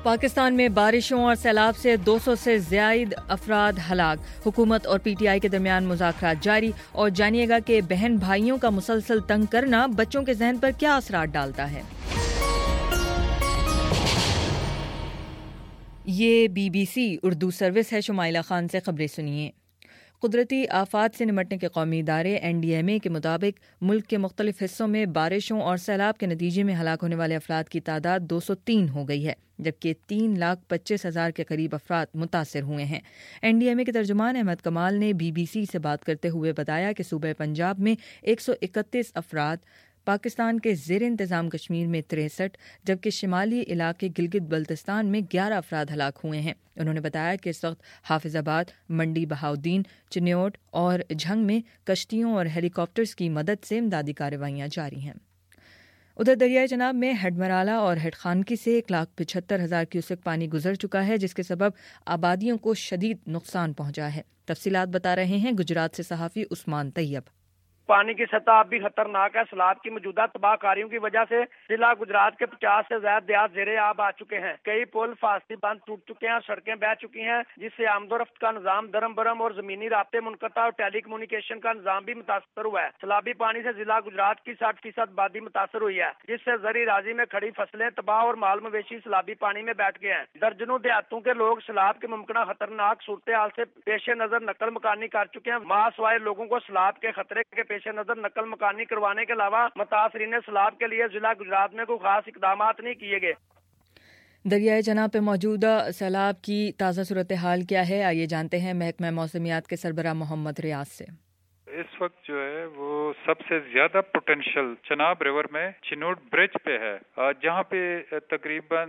پاکستان میں بارشوں اور سیلاب سے 200 سے زائد افراد ہلاک، حکومت اور پی ٹی آئی کے درمیان مذاکرات جاری، اور جانیے گا کہ بہن بھائیوں کا مسلسل تنگ کرنا بچوں کے ذہن پر کیا اثرات ڈالتا ہے۔ یہ BBC اردو سروس ہے۔ شمائلہ خان سے خبریں سنیے۔ قدرتی آفات سے نمٹنے کے قومی ادارے NDMA کے مطابق ملک کے مختلف حصوں میں بارشوں اور سیلاب کے نتیجے میں ہلاک ہونے والے افراد کی تعداد 203 ہو گئی ہے، جبکہ 3,25,000 کے قریب افراد متاثر ہوئے ہیں۔ NDMA کے ترجمان احمد کمال نے BBC سے بات کرتے ہوئے بتایا کہ صوبہ پنجاب میں 131 افراد، پاکستان کے زیر انتظام کشمیر میں 63، جبکہ شمالی علاقے گلگت بلتستان میں 11 افراد ہلاک ہوئے ہیں۔ انہوں نے بتایا کہ اس وقت حافظ آباد، منڈی بہاؤدین، چنیوٹ اور جھنگ میں کشتیوں اور ہیلی کاپٹرز کی مدد سے امدادی کارروائیاں جاری ہیں۔ ادھر دریائے چناب میں ہڈمرالہ اور ہڈ خانکی سے 1,75,000 کیوسک پانی گزر چکا ہے، جس کے سبب آبادیوں کو شدید نقصان پہنچا ہے۔ تفصیلات بتا رہے ہیں گجرات سے صحافی عثمان طیب۔ پانی کی سطح اب بھی خطرناک ہے۔ سیلاب کی موجودہ تباہ کاریوں کی وجہ سے ضلع گجرات کے 50 سے زائد دیہات زیر آب آ چکے ہیں۔ کئی پل فاصلی بند ٹوٹ چکے ہیں اور سڑکیں بہہ چکی ہیں، جس سے آمد و رفت کا نظام درم برم اور زمینی رابطے منقطع اور ٹیلی کمیونیکیشن کا نظام بھی متاثر ہوا ہے۔ سیلابی پانی سے ضلع گجرات کی 60% آبادی متاثر ہوئی ہے، جس سے زرعی اراضی میں کھڑی فصلیں تباہ اور مال مویشی سیلابی پانی میں بیٹھ گئے ہیں۔ درجنوں دیہاتوں کے لوگ سیلاب کے ممکنہ خطرناک صورتحال سے پیش نظر نقل مکانی کر چکے ہیں۔ ماسوائے لوگوں کو سیلاب کے خطرے کے پیش نظر نقل مکانی کروانے کے علاوہ متاثرین سیلاب کے لیے ضلع گجرات میں کوئی خاص اقدامات نہیں کیے گئے۔ دریائے چناب پہ موجودہ سیلاب کی تازہ صورتحال کیا ہے، آئیے جانتے ہیں محکمہ موسمیات کے سربراہ محمد ریاض سے۔ اس وقت جو ہے وہ سب سے زیادہ پوٹینشیل چناب ریور میں چنوٹ برج پہ ہے، جہاں پہ تقریباً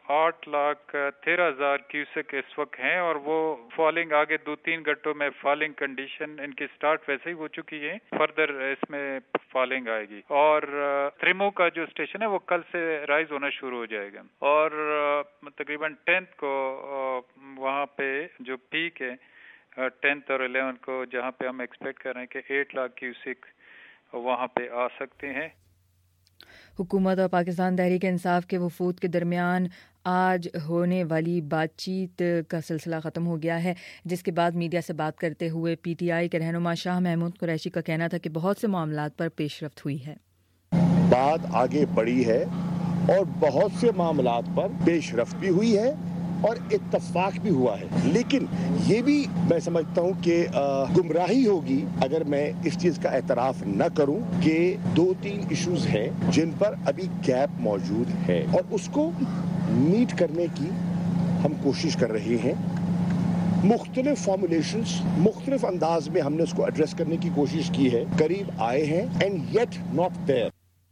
8,13,000 کیوسک اس وقت ہیں، اور وہ فالنگ آگے 2-3 گھنٹوں میں فالنگ کنڈیشن ان کی سٹارٹ ویسے ہی ہو چکی ہے، فردر اس میں فالنگ آئے گی، اور تریمو کا جو اسٹیشن ہے وہ کل سے رائز ہونا شروع ہو جائے گا، اور تقریباً 10 کو وہاں پہ جو پیک ہے 10 اور 11 کو، جہاں پہ ہم ایکسپیکٹ کر رہے ہیں کہ 8 لاکھ کیوسک وہاں پہ آ سکتے ہیں۔ حکومت اور پاکستان تحریک انصاف کے وفود کے درمیان آج ہونے والی بات چیت کا سلسلہ ختم ہو گیا ہے، جس کے بعد میڈیا سے بات کرتے ہوئے PTI کے رہنما شاہ محمود قریشی کا کہنا تھا کہ بہت سے معاملات پر پیش رفت ہوئی ہے۔ بات آگے بڑھی ہے اور بہت سے معاملات پر پیش رفت بھی ہوئی ہے اور اتفاق بھی ہوا ہے، لیکن یہ بھی میں سمجھتا ہوں کہ گمراہی ہوگی اگر میں اس چیز کا اعتراف نہ کروں کہ 2-3 ایشوز ہیں جن پر ابھی گیپ موجود ہے، اور اس کو میٹ کرنے کی ہم کوشش کر رہے ہیں۔ مختلف فارمولیشنز، مختلف انداز میں ہم نے اس کو ایڈریس کرنے کی کوشش کی ہے، قریب آئے ہیں and yet not there.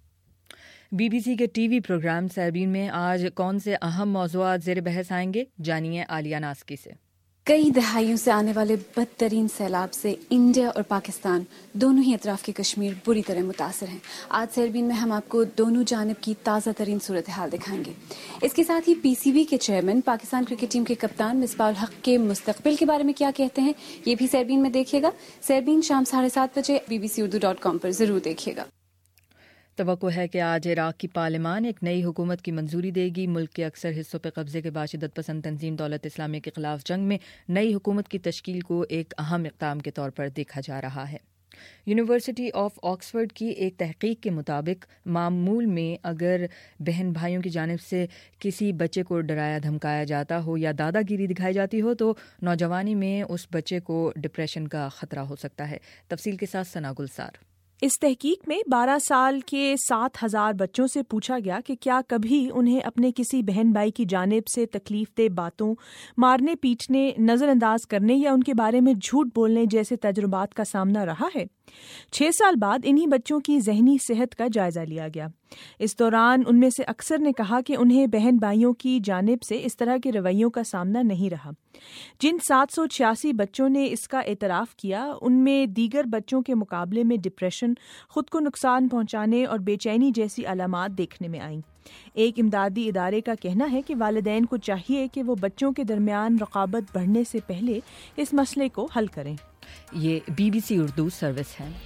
BBC کے ٹی وی پروگرام سیربین میں آج کون سے اہم موضوعات زیر بحث آئیں گے، جانیے عالیہ ناسکی سے۔ کئی دہائیوں سے آنے والے بدترین سیلاب سے انڈیا اور پاکستان دونوں ہی اطراف کی کشمیر بری طرح متاثر ہیں۔ آج سیربین میں ہم آپ کو دونوں جانب کی تازہ ترین صورتحال دکھائیں گے۔ اس کے ساتھ ہی PCB کے چیئرمین پاکستان کرکٹ ٹیم کے کپتان مصباح الحق کے مستقبل کے بارے میں کیا کہتے ہیں، یہ بھی سیربین میں دیکھیے گا۔ سیربین شام 7:30 بجے bbcurdu.com پر ضرور دیکھیے گا۔ توقع ہے کہ آج عراق کی پارلیمان ایک نئی حکومت کی منظوری دے گی۔ ملک کے اکثر حصوں پہ قبضے کے بعد شدت پسند تنظیم دولت اسلامی کے خلاف جنگ میں نئی حکومت کی تشکیل کو ایک اہم اقدام کے طور پر دیکھا جا رہا ہے۔ یونیورسٹی آف آکسفورڈ کی ایک تحقیق کے مطابق معمول میں اگر بہن بھائیوں کی جانب سے کسی بچے کو ڈرایا دھمکایا جاتا ہو یا دادا گیری دکھائی جاتی ہو تو نوجوانی میں اس بچے کو ڈپریشن کا خطرہ ہو سکتا ہے۔ تفصیل کے ساتھ ثنا گلزار۔ اس تحقیق میں 12 سال کے 7,000 بچوں سے پوچھا گیا کہ کیا کبھی انہیں اپنے کسی بہن بھائی کی جانب سے تکلیف دہ باتوں، مارنے پیٹنے، نظر انداز کرنے یا ان کے بارے میں جھوٹ بولنے جیسے تجربات کا سامنا رہا ہے۔ 6 سال بعد انہی بچوں کی ذہنی صحت کا جائزہ لیا گیا۔ اس دوران ان میں سے اکثر نے کہا کہ انہیں بہن بھائیوں کی جانب سے اس طرح کے رویوں کا سامنا نہیں رہا۔ جن 786 بچوں نے اس کا اعتراف کیا ان میں دیگر بچوں کے مقابلے میں ڈپریشن، خود کو نقصان پہنچانے اور بے چینی جیسی علامات دیکھنے میں آئیں۔ ایک امدادی ادارے کا کہنا ہے کہ والدین کو چاہیے کہ وہ بچوں کے درمیان رقابت بڑھنے سے پہلے اس مسئلے کو حل کریں۔ یہ BBC اردو سروس ہے۔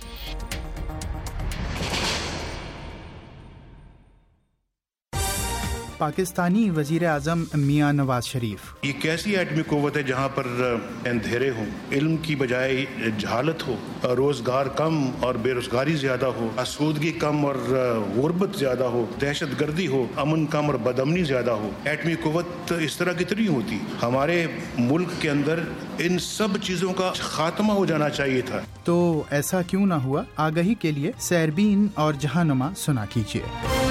پاکستانی وزیر اعظم میاں نواز شریف. یہ کیسی ایٹمی قوت ہے جہاں پر اندھیرے ہوں, علم کی بجائے جہالت ہو, روزگار کم اور بے روزگاری زیادہ ہو, آسودگی کم اور غربت زیادہ ہو, دہشت گردی ہو, امن کم اور بدامنی زیادہ ہو. ایٹمی قوت اس طرح کی نہیں ہوتی. ہمارے ملک کے اندر ان سب چیزوں کا خاتمہ ہو جانا چاہیے تھا. تو ایسا کیوں نہ ہوا؟ آگہی کے لیے سیربین اور جہانما سنا کیجیے.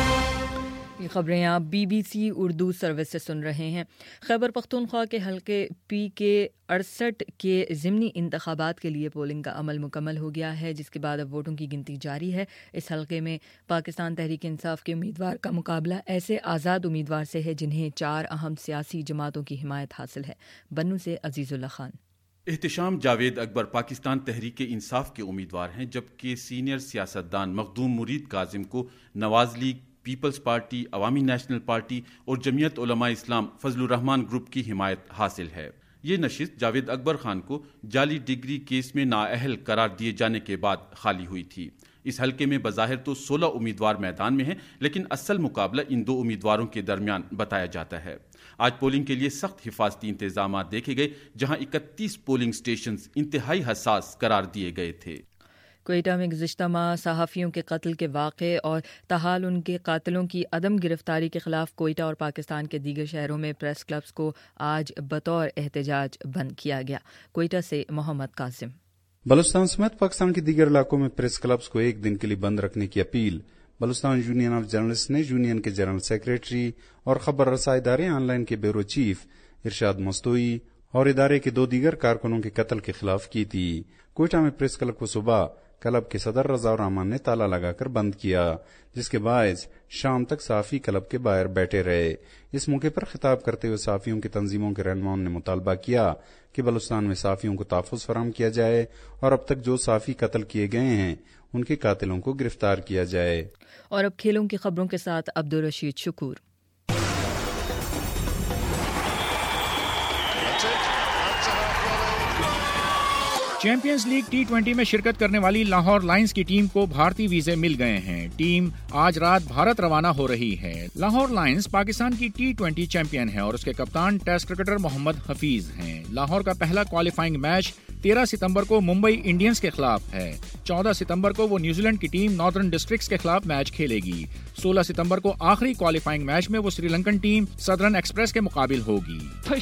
یہ خبریں آپ BBC اردو سروس سے سن رہے ہیں. خیبر پختونخوا کے حلقے پی کے 68 کے ضمنی انتخابات کے لیے پولنگ کا عمل مکمل ہو گیا ہے, جس کے بعد اب ووٹوں کی گنتی جاری ہے. اس حلقے میں پاکستان تحریک انصاف کے امیدوار کا مقابلہ ایسے آزاد امیدوار سے ہے جنہیں 4 اہم سیاسی جماعتوں کی حمایت حاصل ہے. بنو سے عزیز اللہ خان. احتشام جاوید اکبر پاکستان تحریک انصاف کے امیدوار ہیں, جبکہ سینئر سیاستدان مخدوم مرید کاظم کو Nawaz League, Peoples Party, Awami National Party اور جمعیت علماء اسلام فضل الرحمان گروپ کی حمایت حاصل ہے. یہ نشست جاوید اکبر خان کو جعلی ڈگری کیس میں نااہل قرار دیے جانے کے بعد خالی ہوئی تھی. اس حلقے میں بظاہر تو 16 امیدوار میدان میں ہیں, لیکن اصل مقابلہ ان 2 امیدواروں کے درمیان بتایا جاتا ہے. آج پولنگ کے لیے سخت حفاظتی انتظامات دیکھے گئے, جہاں 31 پولنگ سٹیشنز انتہائی حساس قرار دیے گئے تھے. کوئٹہ میں گزشتہ ماہ صحافیوں کے قتل کے واقعے اور تاحال ان کے قاتلوں کی عدم گرفتاری کے خلاف کوئٹہ اور پاکستان کے دیگر شہروں میں پریس کلبز کو آج بطور احتجاج بند کیا گیا. کوئٹہ سے محمد قاسم. بلوچستان سمیت پاکستان کے دیگر علاقوں میں پریس کلبز کو ایک دن کے لیے بند رکھنے کی appeal Balochistan union of journalist نے یونین کے جنرل سیکریٹری اور خبر رساں ادارے آن لائن کے بیورو چیف ارشاد مستوئی اور ادارے کے 2 دیگر کارکنوں کے قتل کے خلاف کی تھی. کوئٹہ میں پریس کلب کو صبح کلب کے صدر رضا الرحمان نے تالا لگا کر بند کیا, جس کے باعث شام تک صحافی کلب کے باہر بیٹھے رہے. اس موقع پر خطاب کرتے ہوئے صحافیوں کی تنظیموں کے رہنماؤں نے مطالبہ کیا کہ بلوچستان میں صحافیوں کو تحفظ فراہم کیا جائے اور اب تک جو صحافی قتل کیے گئے ہیں ان کے قاتلوں کو گرفتار کیا جائے. اور اب کھیلوں کی خبروں کے ساتھ عبدالرشید شکور. چیمپئنز لیگ T20 میں شرکت کرنے والی لاہور لائنز کی ٹیم کو بھارتی ویزے مل گئے ہیں. ٹیم آج رات بھارت روانہ ہو رہی ہے. لاہور لائنز پاکستان کی T20 چیمپئن ہے اور اس کے کپتان ٹیسٹ کرکٹر محمد حفیظ ہیں. لاہور کا پہلا کوالیفائنگ میچ 13 ستمبر کو ممبئی انڈینز کے خلاف ہے. 14 ستمبر کو وہ نیوزی لینڈ کی ٹیم ناردرن ڈسٹرکٹس کے خلاف میچ کھیلے گی. 16 ستمبر کو آخری کوالیفائنگ میچ میں وہ Sri Lankan team Southern Express کے مقابل ہوگی.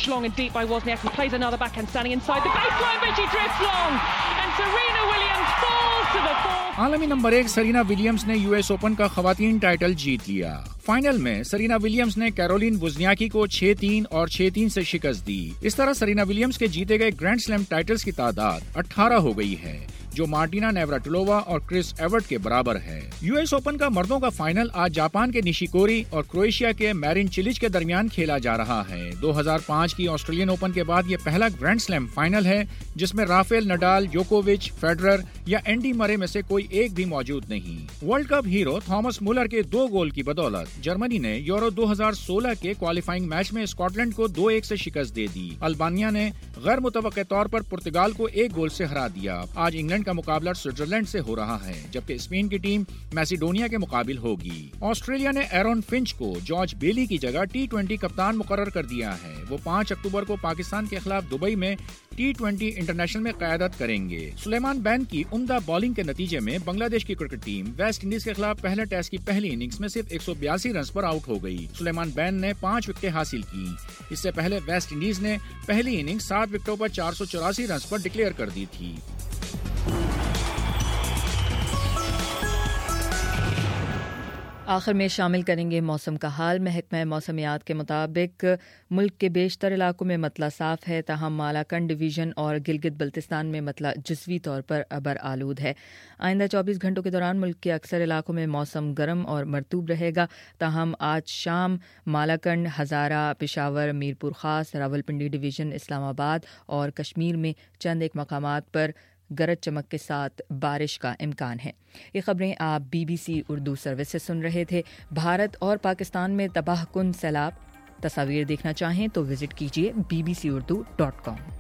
عالمی نمبر 1 سرینا ولیمز نے US اوپن کا خواتین ٹائٹل جیت لیا. فائنل میں سرینا ولیمز نے کیرولین وزنیاکی کو 6-3 اور 6-3 سے شکست دی. اس طرح سرینا ولیمز کے جیتے گئے گرینڈ سلیم ٹائٹلز کی تعداد 18 ہو گئی ہے, جو مارٹینا نیوراٹلووا اور کرس ایورٹ کے برابر ہے. US اوپن کا مردوں کا فائنل آج جاپان کے نیشیکوری اور کروئیشیا کے میرین چیلچ کے درمیان کھیلا جا رہا ہے. 2005 کی آسٹریلین اوپن کے بعد یہ پہلا گرینڈ سلیم فائنل ہے جس میں رافیل نڈال, جوکووچ, فیڈرر یا اینڈی مرے میں سے کوئی ایک بھی موجود نہیں. World Cup hero Thomas Muller کے 2 گول کی بدولت جرمنی نے یورو 2016 کے کوالیفائنگ میچ میں اسکاٹ لینڈ کو 2-1 سے شکست دے دی. البانیہ نے غیر متوقع طور پر پرتگال کو 1 گول سے ہرا دیا. آج انگلینڈ کا مقابلہ سوئٹزرلینڈ سے ہو رہا ہے, جبکہ اسپین کی ٹیم میسیڈونیا کے مقابل ہوگی. آسٹریلیا نے ایرون فنچ کو جارج بیلی کی جگہ T20 کپتان مقرر کر دیا ہے. وہ 5 اکتوبر کو پاکستان کے خلاف دبئی میں T20 انٹرنیشنل میں قیادت کریں گے. سلیمان بین کی عمدہ بالنگ کے نتیجے میں بنگلہ دیش کی کرکٹ ٹیم ویسٹ انڈیز کے خلاف پہلے ٹیسٹ کی پہلی اننگز میں صرف 182 رنز پر آؤٹ ہو گئی. سلیمان بین نے 5 وکٹیں حاصل کی. اس سے پہلے ویسٹ انڈیز نے پہلی اننگ 7 وکٹوں پر 484 رنز پر ڈکلیئر کر دی تھی. آخر میں شامل کریں گے موسم کا حال. محکمہ موسمیات کے مطابق ملک کے بیشتر علاقوں میں مطلع صاف ہے, تاہم مالاکنڈ ڈویژن اور گلگت بلتستان میں مطلع جزوی طور پر ابر آلود ہے. آئندہ 24 گھنٹوں کے دوران ملک کے اکثر علاقوں میں موسم گرم اور مرطوب رہے گا, تاہم آج شام مالاکنڈ, ہزارہ, پشاور, میرپور خاص, راولپنڈی ڈویژن, اسلام آباد اور کشمیر میں چند ایک مقامات پر گرج چمک کے ساتھ بارش کا امکان ہے. یہ خبریں آپ BBC اردو سروس سے سن رہے تھے. بھارت اور پاکستان میں تباہ کن سیلاب. تصاویر دیکھنا چاہیں تو وزٹ کیجیے bbcurdu.com.